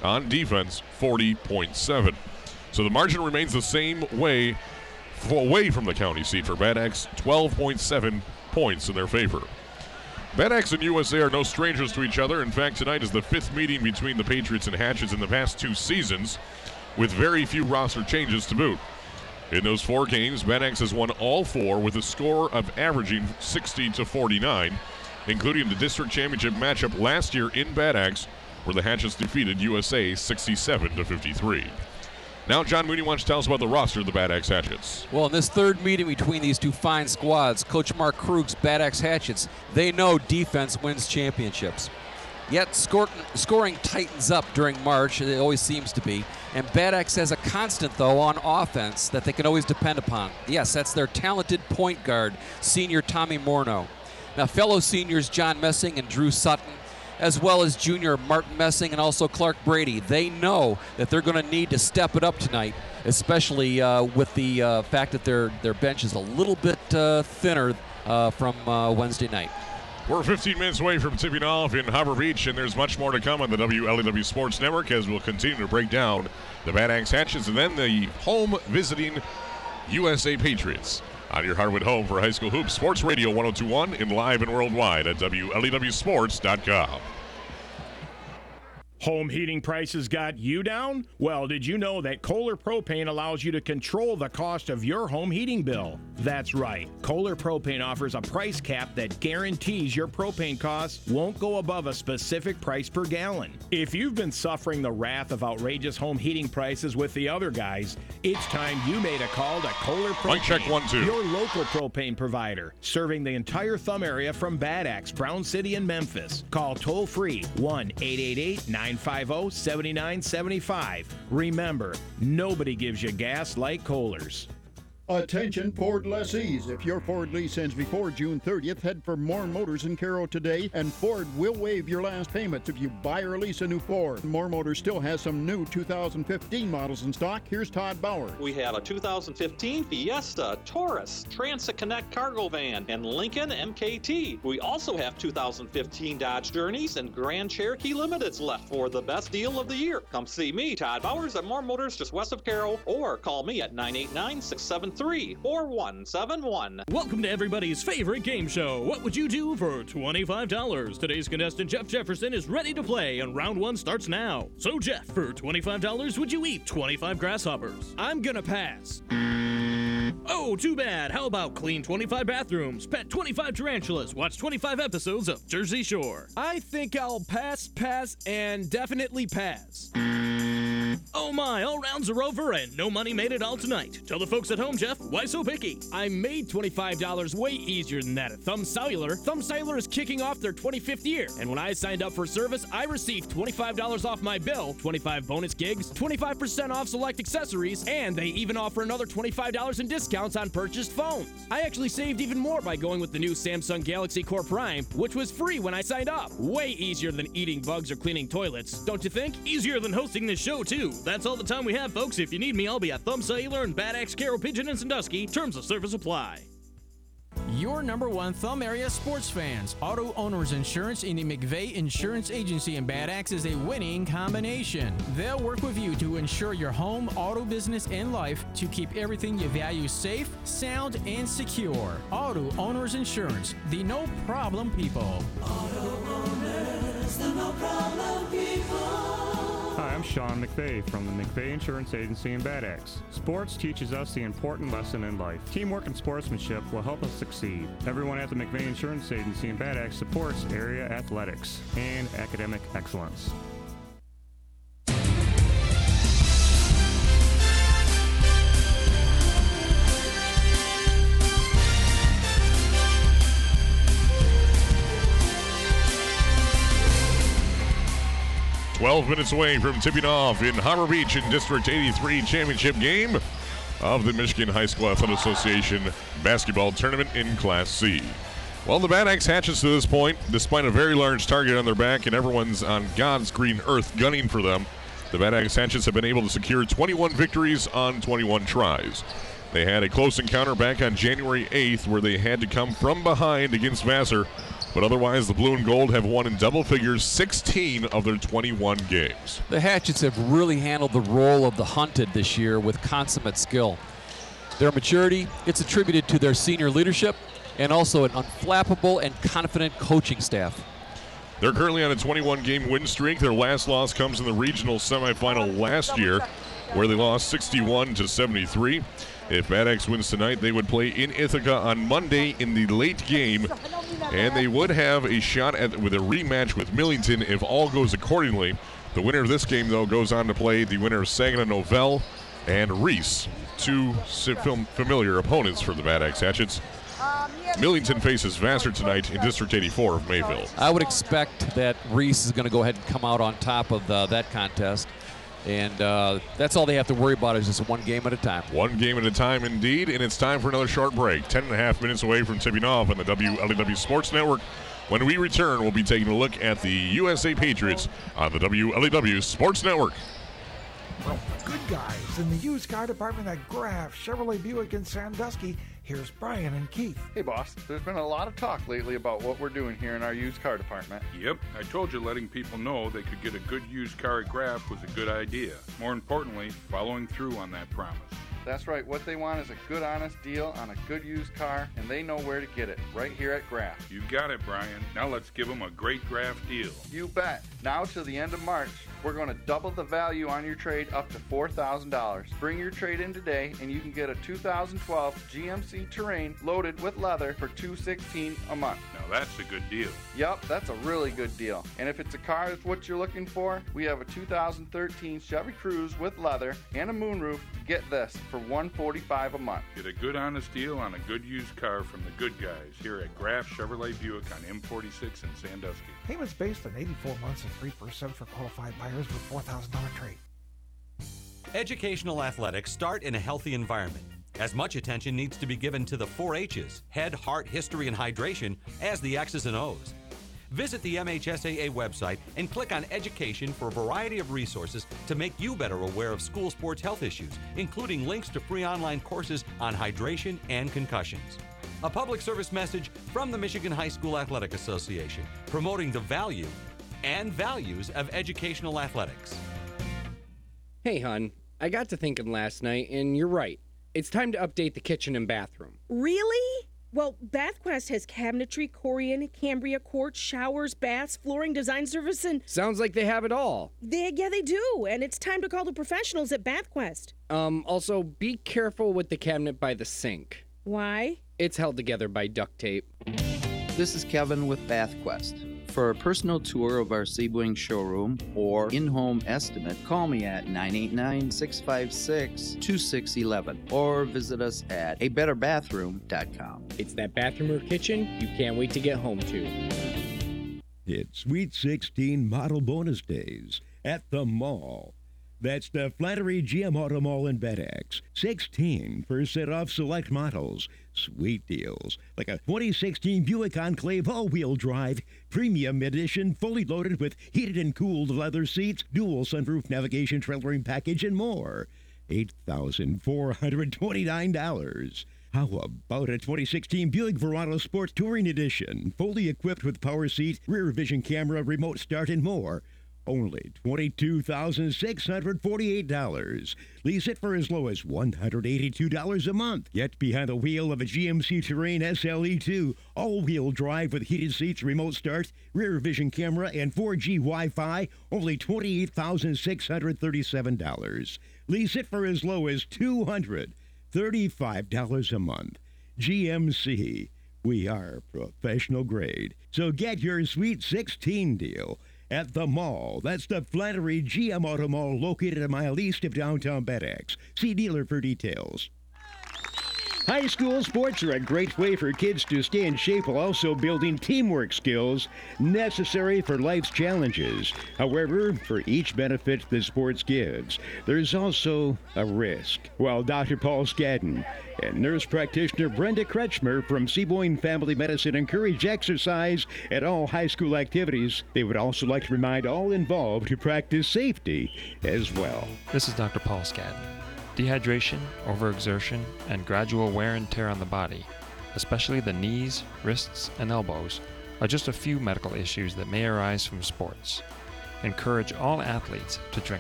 On defense, 40.7. So the margin remains the same way away from the county seat for Bad Axe, 12.7 points in their favor. Bad Axe and USA are no strangers to each other. In fact, tonight is the 5th meeting between the Patriots and Hatchets in the past 2 seasons, with very few roster changes to boot. In those 4 games, Bad Axe has won all 4 with a score of averaging 60-49, including the district championship matchup last year in Bad Axe, where the Hatchets defeated USA 67-53. Now, John Mooney wants to tell us about the roster of the Bad Axe Hatchets. Well, in this 3rd meeting between these 2 fine squads, Coach Mark Krug's Bad Axe Hatchets, they know defense wins championships. Yet scoring tightens up during March, it always seems to be, and Bad Axe has a constant, though, on offense that they can always depend upon. Yes, that's their talented point guard, senior Tommy Morneau. Now, fellow seniors John Messing and Drew Sutton, as well as junior Martin Messing and also Clark Brady. They know that they're going to need to step it up tonight, especially with the fact that their bench is a little bit thinner from Wednesday night. We're 15 minutes away from tipping off in Harbor Beach, and there's much more to come on the WLEW Sports Network as we'll continue to break down the Bad Axe Hatchets and then the home visiting USA Patriots. On your Harwood home for high school hoops, Sports Radio 102.1 and live and worldwide at WLEWsports.com. Home heating prices got you down? Well, did you know that Kohler Propane allows you to control the cost of your home heating bill? That's right. Kohler Propane offers a price cap that guarantees your propane costs won't go above a specific price per gallon. If you've been suffering the wrath of outrageous home heating prices with the other guys, it's time you made a call to Kohler Propane. Mic check 1, 2. Your local propane provider, serving the entire Thumb area from Bad Axe, Brown City, and Memphis. Call toll-free 1-888-950-7975. Remember, nobody gives you gas like Kohler's. Attention Ford lessees. If your Ford lease ends before June 30th, head for Moore Motors in Caro today, and Ford will waive your last payments if you buy or lease a new Ford. Moore Motors still has some new 2015 models in stock. Here's Todd Bauer. We have a 2015 Fiesta, Taurus, Transit Connect cargo van, and Lincoln MKT. We also have 2015 Dodge Journeys and Grand Cherokee Limiteds left for the best deal of the year. Come see me, Todd Bowers, at Moore Motors just west of Caro, or call me at 989-673-4171. Welcome to everybody's favorite game show. What would you do for $25? Today's contestant Jeff Jefferson is ready to play, and round 1 starts now. So Jeff, for $25, would you eat 25 grasshoppers? I'm gonna pass. Oh, too bad. How about clean 25 bathrooms, pet 25 tarantulas, watch 25 episodes of Jersey Shore? I think I'll pass, and definitely pass. Oh my, all rounds are over and no money made it all tonight. Tell the folks at home, Jeff, why so picky? I made $25 way easier than that at Thumb Cellular. Thumb Cellular is kicking off their 25th year, and when I signed up for service, I received $25 off my bill, 25 bonus gigs, 25% off select accessories, and they even offer another $25 in discounts on purchased phones. I actually saved even more by going with the new Samsung Galaxy Core Prime, which was free when I signed up. Way easier than eating bugs or cleaning toilets, don't you think? Easier than hosting this show, too. That's all the time we have, folks. If you need me, I'll be at Thumb Cellular and Bad Axe, Caro, Pigeon, and Sandusky. Terms of service apply. Your #1 Thumb area sports fans. Auto Owners Insurance in the McVeigh Insurance Agency in Bad Axe is a winning combination. They'll work with you to insure your home, auto business, and life to keep everything you value safe, sound, and secure. Auto Owners Insurance, the no-problem people. Auto Owners, the no-problem people. Hi, I'm Sean McVeigh from the McVeigh Insurance Agency in Bad Axe. Sports teaches us the important lesson in life. Teamwork and sportsmanship will help us succeed. Everyone at the McVeigh Insurance Agency in Bad Axe supports area athletics and academic excellence. "12 minutes away from tipping off in Harbor Beach in District 83 championship game of the Michigan High School Athletic Association basketball tournament in Class C. Well, the Bad Axe Hatchets to this point, despite a very large target on their back and everyone's on God's green earth gunning for them, the Bad Axe Hatchets have been able to secure 21 victories on 21 tries. They had a close encounter back on January 8th where they had to come from behind against Vassar But otherwise, the Blue and Gold have won in double figures 16 of their 21 games. The Hatchets have really handled the role of the hunted this year with consummate skill. Their maturity, it's attributed to their senior leadership and also an unflappable and confident coaching staff. They're currently on a 21-game win streak. Their last loss comes in the regional semifinal last year, where they lost 61-73. If Bad Axe wins tonight, they would play in Ithaca on Monday in the late game, and they would have a shot with a rematch with Millington if all goes accordingly. The winner of this game, though, goes on to play the winner of Saginaw Novell and Reese, two familiar opponents for the Bad Axe Hatchets. Millington faces Vassar tonight in District 84 of Mayville. I would expect that Reese is going to go ahead and come out on top of that contest. And that's all they have to worry about is just one game at a time. One game at a time, indeed. And it's time for another short break. 10.5 minutes away from tipping off on the WLEW Sports Network. When we return, we'll be taking a look at the USA Patriots on the WLEW Sports Network. From the good guys in the used car department at Graf Chevrolet Buick in Sandusky, here's Brian and Keith. Hey, boss. There's been a lot of talk lately about what we're doing here in our used car department. Yep, I told you letting people know they could get a good used car at Graf was a good idea. More importantly, following through on that promise. That's right. What they want is a good, honest deal on a good used car, and they know where to get it, right here at Graf. You got it, Brian. Now let's give them a great Graf deal. You bet. Now to the end of March, we're going to double the value on your trade up to $4,000. Bring your trade in today, and you can get a 2012 GMC Terrain loaded with leather for $216 a month. Now that's a good deal. Yep, that's a really good deal. And if it's a car that's what you're looking for, we have a 2013 Chevy Cruze with leather and a moonroof. Get this for $145 a month. Get a good, honest deal on a good used car from the good guys here at Graf Chevrolet Buick on M46 in Sandusky. Payments based on 84 months and 3% for qualified buyers with $4,000 trade. Educational athletics start in a healthy environment. As much attention needs to be given to the 4 H's, head, heart, history, and hydration, as the X's and O's. Visit the MHSAA website and click on Education for a variety of resources to make you better aware of school sports health issues, including links to free online courses on hydration and concussions. A public service message from the Michigan High School Athletic Association, promoting the value and values of educational athletics. Hey, hon, I got to thinking last night, and you're right. It's time to update the kitchen and bathroom. Really? Well, BathQuest has cabinetry, Corian, Cambria quartz, showers, baths, flooring design service, and... Sounds like they have it all. They do, and it's time to call the professionals at BathQuest. Also, be careful with the cabinet by the sink. Why? It's held together by duct tape. This is Kevin with BathQuest. For a personal tour of our Sebring showroom or in-home estimate, call me at 989-656-2611 or visit us at abetterbathroom.com. It's that bathroom or kitchen you can't wait to get home to. It's Sweet 16 Model Bonus Days at the mall. That's the Flattery GM Auto Mall in Bad Axe. 16% off select models. Sweet deals. Like a 2016 Buick Enclave all-wheel drive, premium edition, fully loaded with heated and cooled leather seats, dual sunroof navigation trailering package, and more. $8,429. How about a 2016 Buick Verano Sport Touring Edition, fully equipped with power seat, rear vision camera, remote start, and more? Only $22,648. Lease it for as low as $182 a month. Get behind the wheel of a GMC Terrain SLE2, all-wheel drive with heated seats, remote start, rear vision camera, and 4G Wi-Fi. Only $28,637. Lease it for as low as $235 a month. GMC. We are professional grade. So get your Sweet 16 deal at the mall. That's the Flattery GM Auto Mall, located a mile east of downtown Bad Axe. See dealer for details. High school sports are a great way for kids to stay in shape while also building teamwork skills necessary for life's challenges. However, for each benefit the sports gives, there's also a risk. While Dr. Paul Skadden and nurse practitioner Brenda Kretschmer from Seaboyne Family Medicine encourage exercise at all high school activities, they would also like to remind all involved to practice safety as well. This is Dr. Paul Skadden. Dehydration, overexertion, and gradual wear and tear on the body, especially the knees, wrists, and elbows, are just a few medical issues that may arise from sports. Encourage all athletes to drink